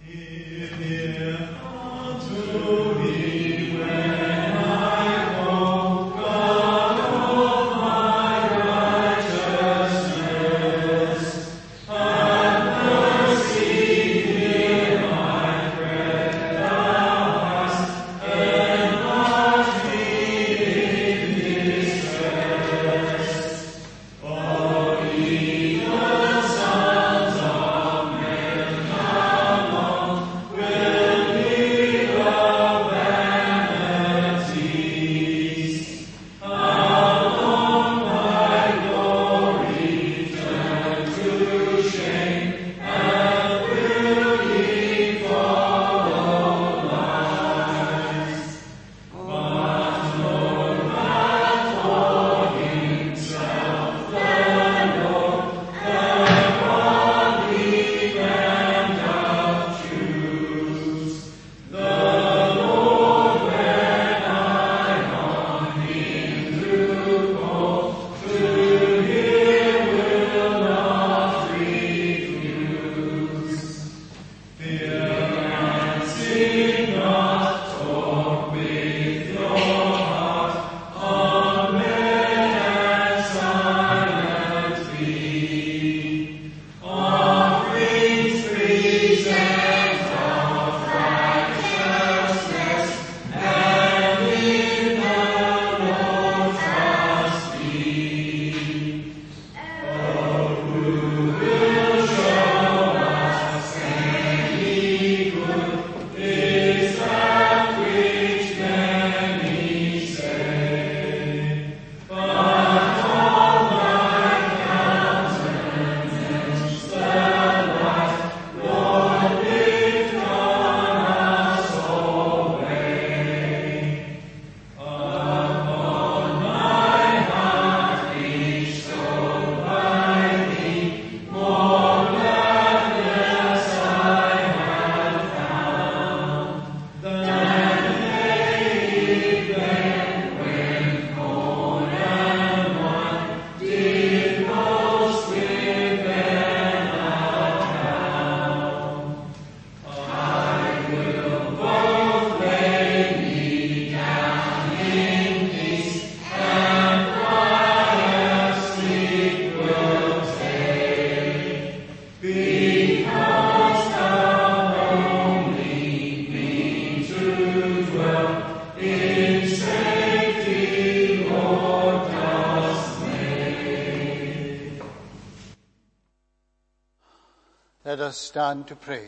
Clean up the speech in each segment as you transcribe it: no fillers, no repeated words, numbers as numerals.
Let us stand to pray.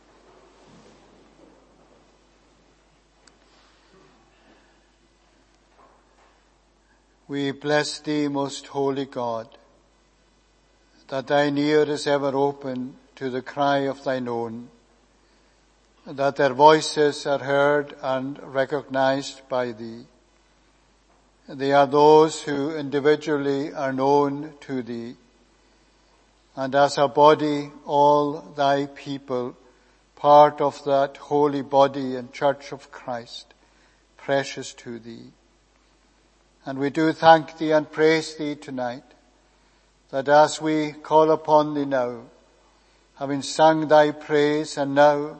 We bless thee, most holy God, that thine ear is ever open to the cry of thine own, that their voices are heard and recognized by thee. They are those who individually are known to thee, and as a body, all thy people, part of that holy body and church of Christ, precious to thee. And we do thank thee and praise thee tonight, that as we call upon thee now, having sung thy praise and now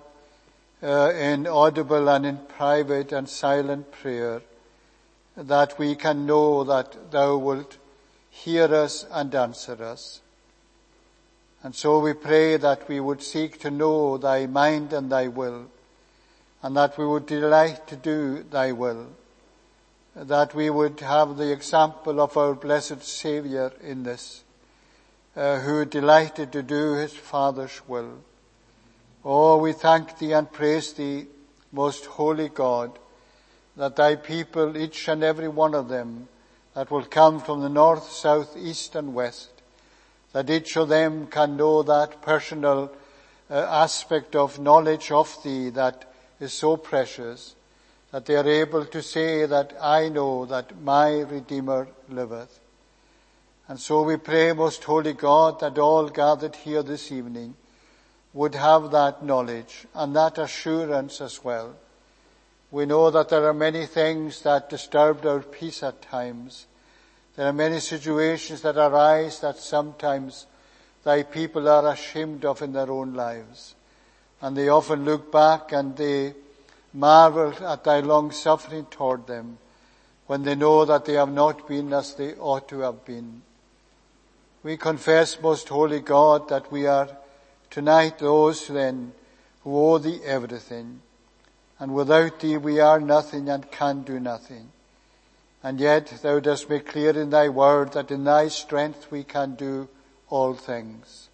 in audible and in private and silent prayer, that we can know that thou wilt hear us and answer us. And so we pray that we would seek to know thy mind and thy will, and that we would delight to do thy will, that we would have the example of our blessed Saviour in this, who delighted to do his Father's will. Oh, we thank thee and praise thee, most holy God, that thy people, each and every one of them, that will come from the north, south, east and west, that each of them can know that personal aspect of knowledge of thee that is so precious, that they are able to say that I know that my Redeemer liveth. And so we pray, most holy God, that all gathered here this evening would have that knowledge and that assurance as well. We know that there are many things that disturb our peace at times. There are many situations that arise that sometimes thy people are ashamed of in their own lives. and they often look back and they marvel at thy long suffering toward them when they know that they have not been as they ought to have been. We confess, most holy God, that we are tonight those then who owe thee everything, and without thee we are nothing and can do nothing. And yet thou dost make clear in thy word that in thy strength we can do all things.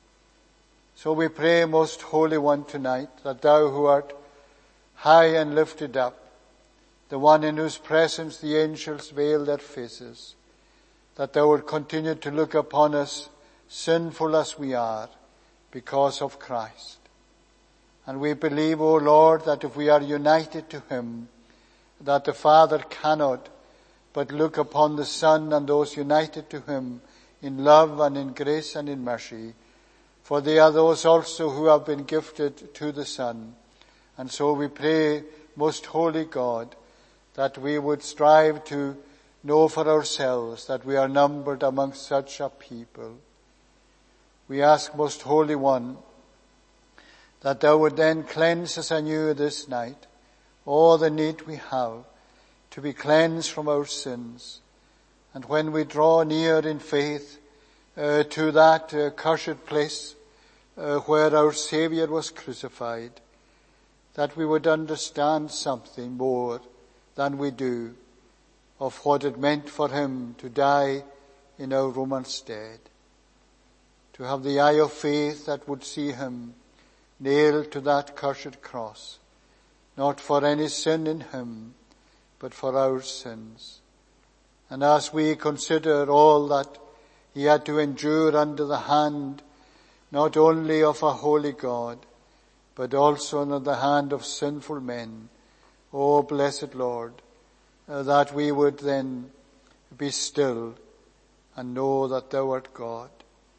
So we pray, most holy one, tonight, that thou who art high and lifted up, the one in whose presence the angels veil their faces, that thou would continue to look upon us, sinful as we are, because of Christ. And we believe, O Lord, that if we are united to him, that the Father cannot but look upon the Son and those united to him in love and in grace and in mercy. For they are those also who have been gifted to the Son. And so we pray, most holy God, that we would strive to know for ourselves that we are numbered amongst such a people. We ask, most holy one, that thou would then cleanse us anew this night, all the need we have to be cleansed from our sins. And when we draw near in faith to that cursed place where our Saviour was crucified, that we would understand something more than we do of what it meant for him to die in our Roman stead. To have the eye of faith that would see him nailed to that cursed cross, not for any sin in him, but for our sins. And as we consider all that he had to endure under the hand, not only of a holy God, but also under the hand of sinful men, O blessed Lord, that we would then be still and know that thou art God.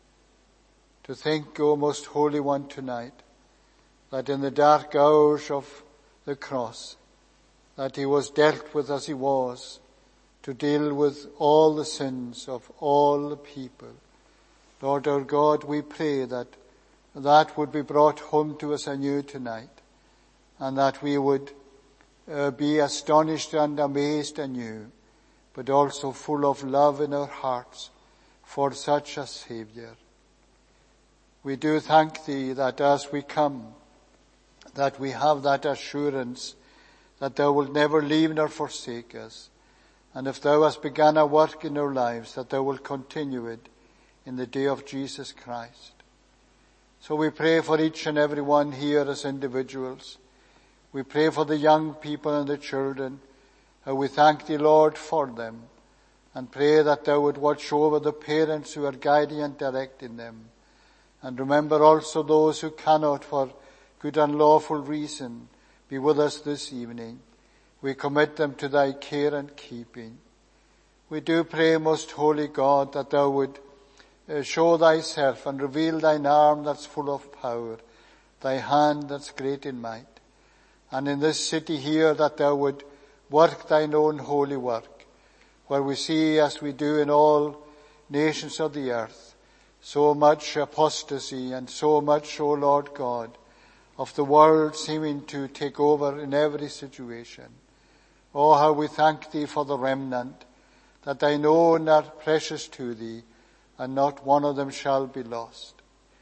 To think, O most holy one, tonight, that in the dark hours of the cross, that he was dealt with as he was, to deal with all the sins of all the people. Lord our God, we pray that that would be brought home to us anew tonight, and that we would be astonished and amazed anew, but also full of love in our hearts for such a Saviour. We do thank thee that as we come, that we have that assurance that thou wilt never leave nor forsake us. And if thou hast begun a work in our lives, that thou wilt continue it in the day of Jesus Christ. So we pray for each and every one here as individuals. We pray for the young people and the children. We thank thee, Lord, for them, and pray that thou would watch over the parents who are guiding and directing them. And remember also those who cannot, for good and lawful reason, be with us this evening. We commit them to thy care and keeping. We do pray, most holy God, that thou would show thyself and reveal thine arm that's full of power, thy hand that's great in might. And in this city here, that thou would work thine own holy work, where we see, as we do in all nations of the earth, so much apostasy and so much, O Lord God, of the world seeming to take over in every situation. Oh, how we thank thee for the remnant, that thine own are precious to thee, and not one of them shall be lost.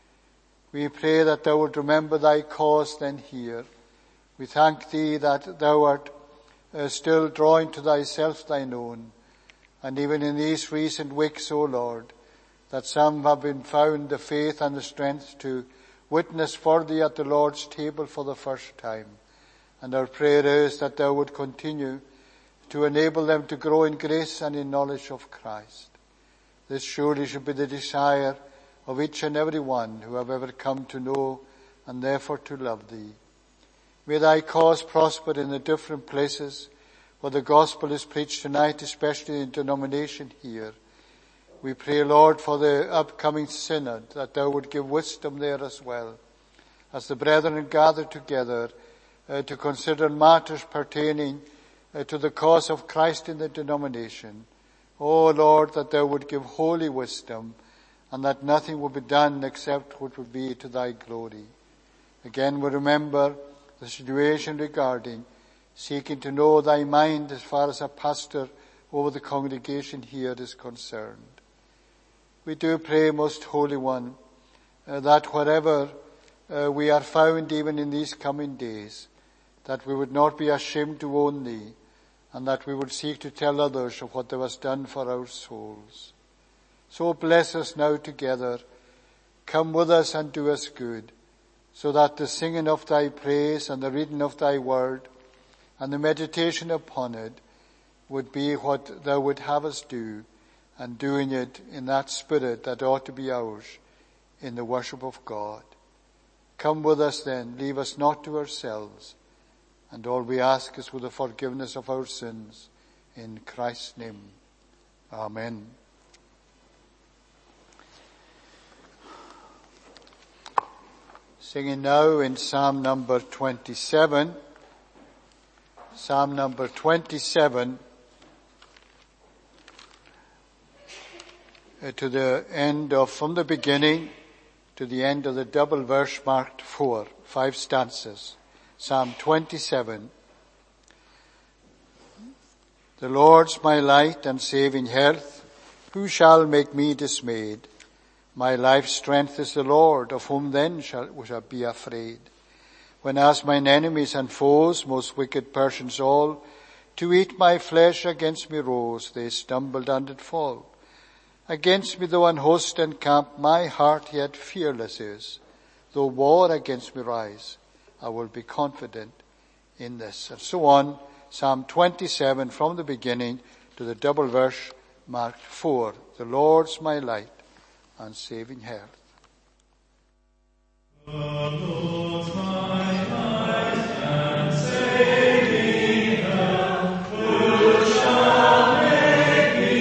We pray that thou would remember thy cause then here. We thank thee that thou art still drawing to thyself thine own. And even in these recent weeks, O Lord, that some have been found the faith and the strength to witness for thee at the Lord's table for the first time. And our prayer is that thou would continue to enable them to grow in grace and in knowledge of Christ. This surely should be the desire of each and every one who have ever come to know and therefore to love thee. May thy cause prosper in the different places where the gospel is preached tonight, especially in denomination here. We pray, Lord, for the upcoming synod, that thou would give wisdom there as well, as the brethren gather together to consider matters pertaining to the cause of Christ in the denomination. O Lord, that thou would give holy wisdom, and that nothing would be done except what would be to thy glory. Again, we remember the situation regarding seeking to know thy mind as far as a pastor over the congregation here is concerned. We do pray, Most Holy One, that wherever we are found even in these coming days, that we would not be ashamed to own thee, and that we would seek to tell others of what thou hast done for our souls. So bless us now together. Come with us and do us good, so that the singing of thy praise and the reading of thy word and the meditation upon it would be what thou would have us do, and doing it in that spirit that ought to be ours in the worship of God. Come with us then, leave us not to ourselves, and all we ask is for the forgiveness of our sins. In Christ's name. Amen. Singing now in Psalm number 27. Psalm number 27. To the end of, from the beginning to the end of the double verse marked 4, 5 stanzas. Psalm 27. The Lord's my light and saving health. Who shall make me dismayed? My life's strength is the Lord, of whom then shall be afraid? When as mine enemies and foes, most wicked persons all, to eat my flesh against me rose, they stumbled and did fall. Against me though an host encamp, my heart yet fearless is. Though war against me rise, I will be confident in this. And so on, Psalm 27 from the beginning to the double verse marked 4. The Lord's my light and saving health. The Lord's my light and saving health. Who shall make me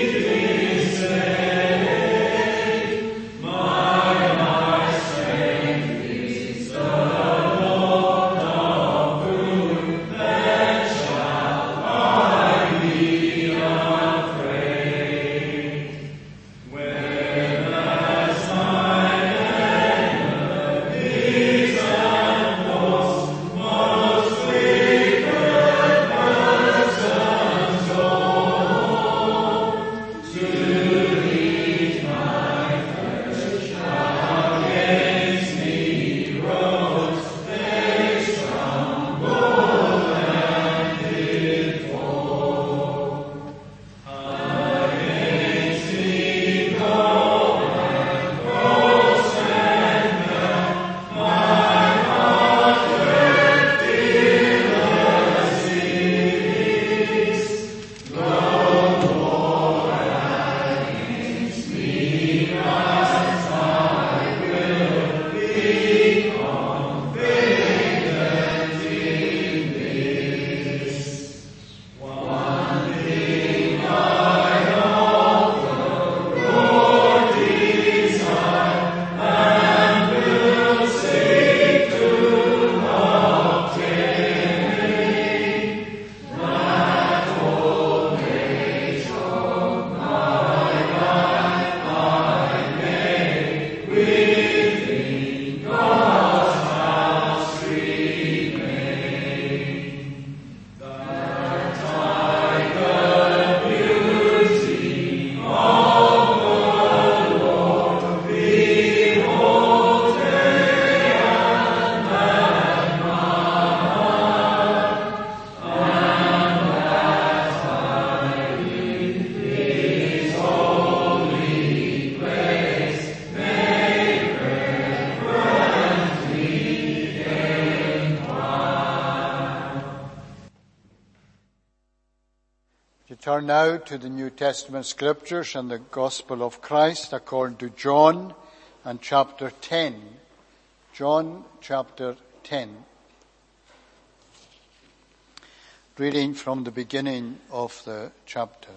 dismayed? My life's strength is the Lord, of whom then shall I be afraid. When as mine enemies and foes, most wicked persons all, to eat my flesh against me rose, they stumbled and did fall. Against me go and cross and down, my heart went in the cities. Though war against me rise, I will be confident in this. One thing I of the Lord desire, and will seek to obtain, that old age of my life I may within God's house remain. That I the beauty of the Lord behold day and admire, and that I in His holy place may reverently inquire. To turn now to the New Testament scriptures and the Gospel of Christ according to John and chapter 10. John chapter 10. Reading from the beginning of the chapter.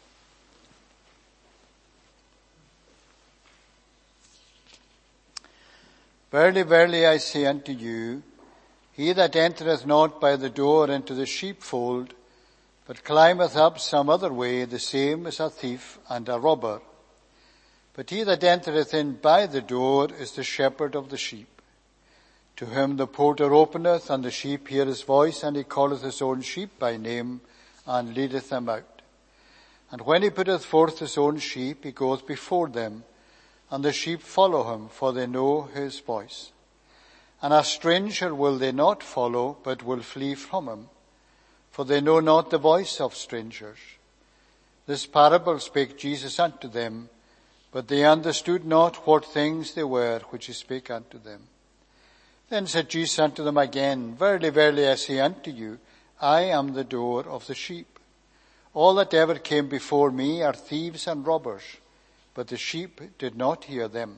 Verily, verily, I say unto you, he that entereth not by the door into the sheepfold, but climbeth up some other way, the same is a thief and a robber. But he that entereth in by the door is the shepherd of the sheep. To whom the porter openeth, and the sheep hear his voice, and he calleth his own sheep by name, and leadeth them out. And when he putteth forth his own sheep, he goeth before them, and the sheep follow him, for they know his voice. And a stranger will they not follow, but will flee from him, for they know not the voice of strangers. This parable spake Jesus unto them, but they understood not what things they were which he spake unto them. Then said Jesus unto them again, Verily, verily, I say unto you, I am the door of the sheep. All that ever came before me are thieves and robbers, but the sheep did not hear them.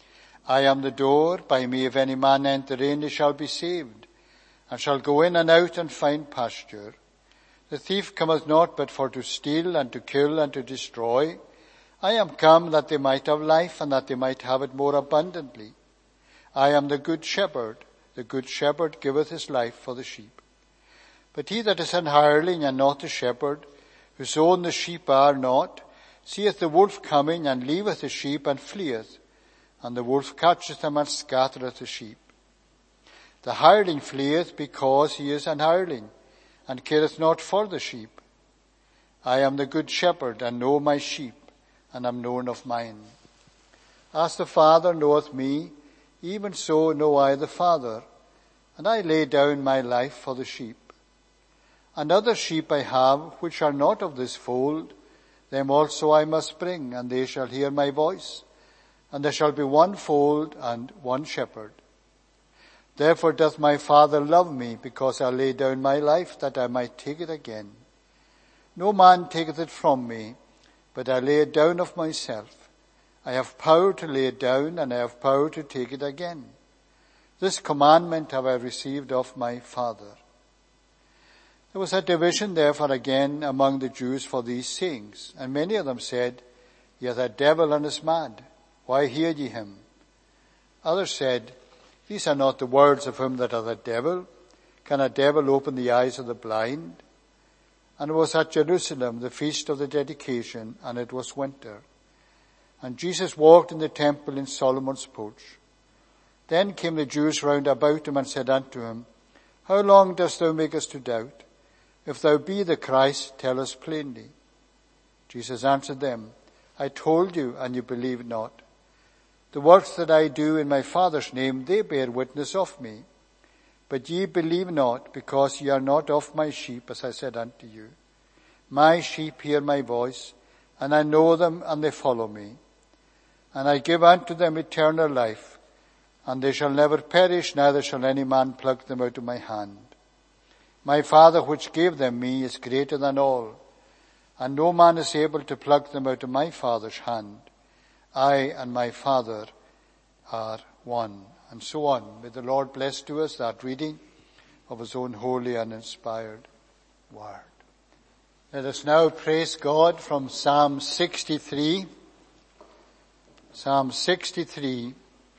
I am the door. By me if any man enter in, he shall be saved, and shall go in and out and find pasture. The thief cometh not but for to steal and to kill and to destroy. I am come that they might have life, and that they might have it more abundantly. I am the good shepherd. The good shepherd giveth his life for the sheep. But he that is an hireling and not a shepherd, whose own the sheep are not, seeth the wolf coming, and leaveth the sheep, and fleeth. And the wolf catcheth them, and scattereth the sheep. The hireling fleeth because he is an hireling, and careth not for the sheep. I am the good shepherd, and know my sheep, and am known of mine. As the Father knoweth me, even so know I the Father, and I lay down my life for the sheep. And other sheep I have, which are not of this fold, them also I must bring, and they shall hear my voice, and there shall be one fold and one shepherd. Therefore doth my Father love me, because I lay down my life, that I might take it again. No man taketh it from me, but I lay it down of myself. I have power to lay it down, and I have power to take it again. This commandment have I received of my Father. There was a division therefore again among the Jews for these sayings, and many of them said, He hath a devil and is mad. Why hear ye him? Others said, These are not the words of him that hath a devil. Can a devil open the eyes of the blind? And it was at Jerusalem the feast of the dedication, and it was winter. And Jesus walked in the temple in Solomon's porch. Then came the Jews round about him, and said unto him, How long dost thou make us to doubt? If thou be the Christ, tell us plainly. Jesus answered them, I told you, and you believe not. The works that I do in my Father's name, they bear witness of me. But ye believe not, because ye are not of my sheep, as I said unto you. My sheep hear my voice, and I know them, and they follow me. And I give unto them eternal life, and they shall never perish, neither shall any man pluck them out of my hand. My Father which gave them me is greater than all, and no man is able to pluck them out of my Father's hand. I and my Father are one. And so on. May the Lord bless to us that reading of his own holy and inspired word. Let us now praise God from Psalm 63. Psalm 63.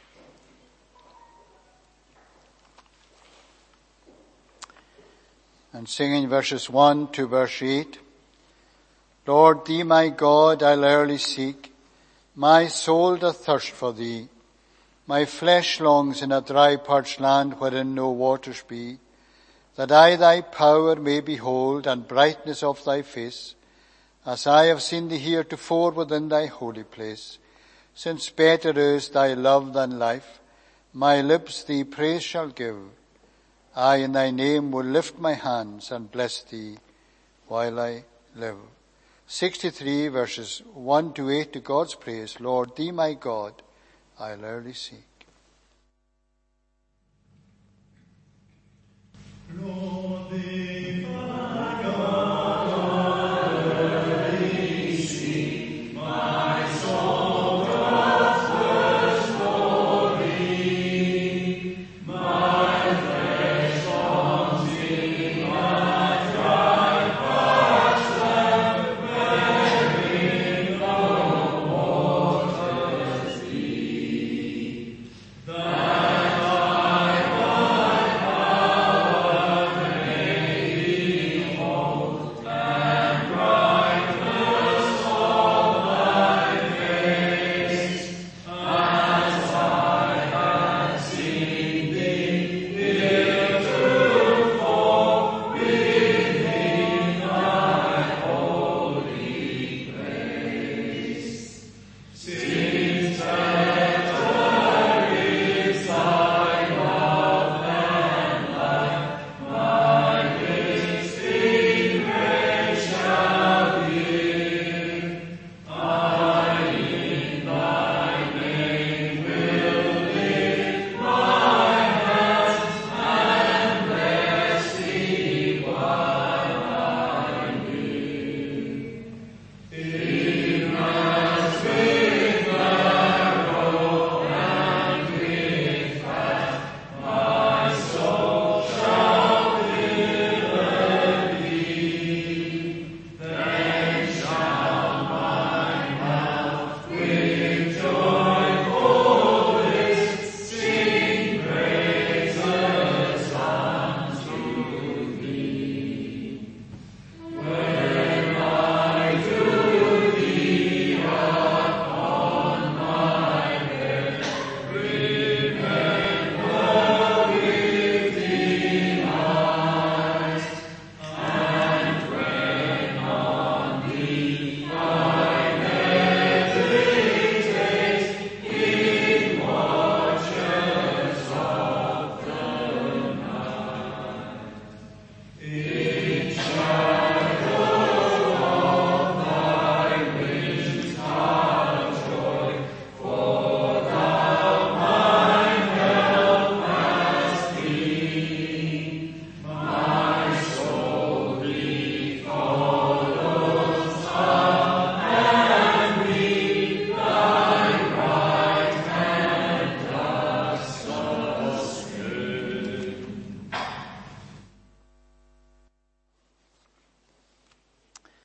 And singing verses 1 to verse 8. Lord, thee my God I'll early seek. My soul doth thirst for thee. My flesh longs in a dry parched land wherein no waters be, that I thy power may behold and brightness of thy face, as I have seen thee heretofore within thy holy place. Since better is thy love than life, my lips thee praise shall give. I in thy name will lift my hands and bless thee while I live. 63 verses 1 to 8 to God's praise. Lord, thee my God, I'll early seek. Lord.